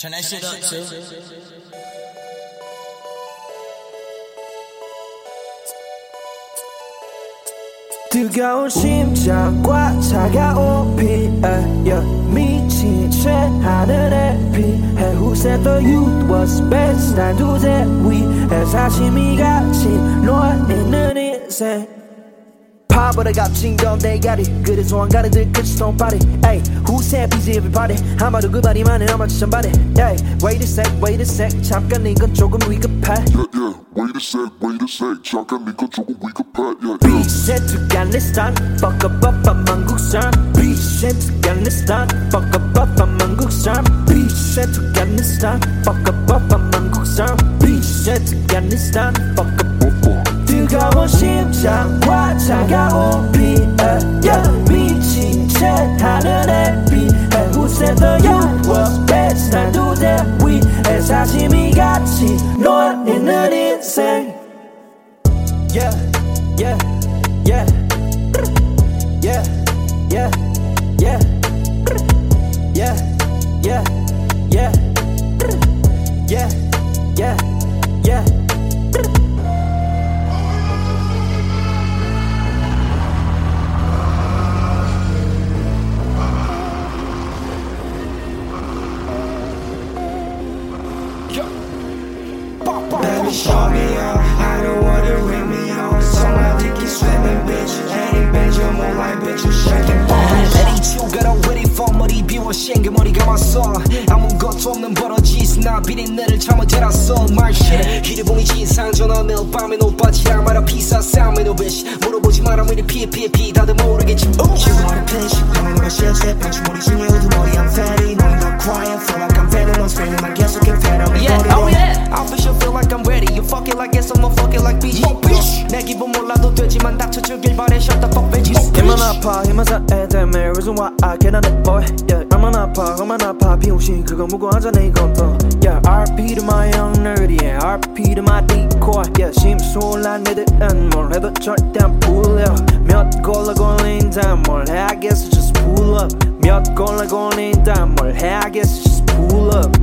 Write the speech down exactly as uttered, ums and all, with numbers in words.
Turn that shit up too. 뜨거운 심장과 차가운 피 yeah. 미친 채 하늘에 피해 Who said the youth was best 난 두세 위에 사시미 같이 놓아있는 인생 파벌에 갇힌 건 대가리 그래서 한가리들 끝이 손발이 Ay, who said busy everybody 아마도 그 말이만은 아마 지천발이 Ay, wait a sec, wait a sec 잠깐 이건 조금 위급해 Yeah, yeah, wait a sec, wait a sec 잠깐 이건 조금 위급해 Yeah, yeah Reset to Afghanistan Fuck up up I'm 한국산 Reset to Afghanistan Fuck up up I'm 한국산 Reset to Afghanistan Fuck up up I'm 한국산 Reset to Afghanistan Fuck up 뜨거운 심장과 차가운 피 yeah. 미친 채 하늘에 피해 Who said the youth was best 난 두대 위에 사시미 같이 놓아있는 인생 Yeah, yeah, yeah Yeah, yeah, yeah Yeah, yeah, yeah Yeah, yeah, yeah Baby, show me up. I don't want to ring me on. Someone think you swimming, bitch. Ain't bitch, you're more like bitch. You shaking balls. 에디튜가 ready for 머리 비워 쉥게 머리가 왔어. 아무것도 없는 버러지 나 비린내를 참아대놨어. 말쉣 휴대폰이 지상 전화 매일 밤에 오빠지랑 말아 피사 싸움에 no bitch. 물어보지 마라 왜 이리 피해 피해 피해 다들 모르겠지. You wanna pinch? 너는 거 실제 펀치 머리 중에 우두머리 I'm fatty. 너는 더 quiet. Feel like I'm better. 넌 screaming 난 계속해 fed up. Yeah, oh yeah. I for sure feel like I'm ready. You fuck it like yes, I'ma fuck it like B G. 내 기분 몰라도 되지만 닥쳐주길 바래. Shut the fuck bitches. 힘만 아파 힘만 사해 Damn it reason why I get on it boy Yeah 얼마나 아파 얼마나 아파 비용신 그거 무고하잖아 이건 또 Yeah R P to my young nerdy yeah R P to my decoy Yeah 심술난 애들은 뭘 해도 절대 안 풀려 몇 골라 걸린다 뭘 해 I guess just pull up 몇 골라 걸린다 뭘 해 I guess just pull up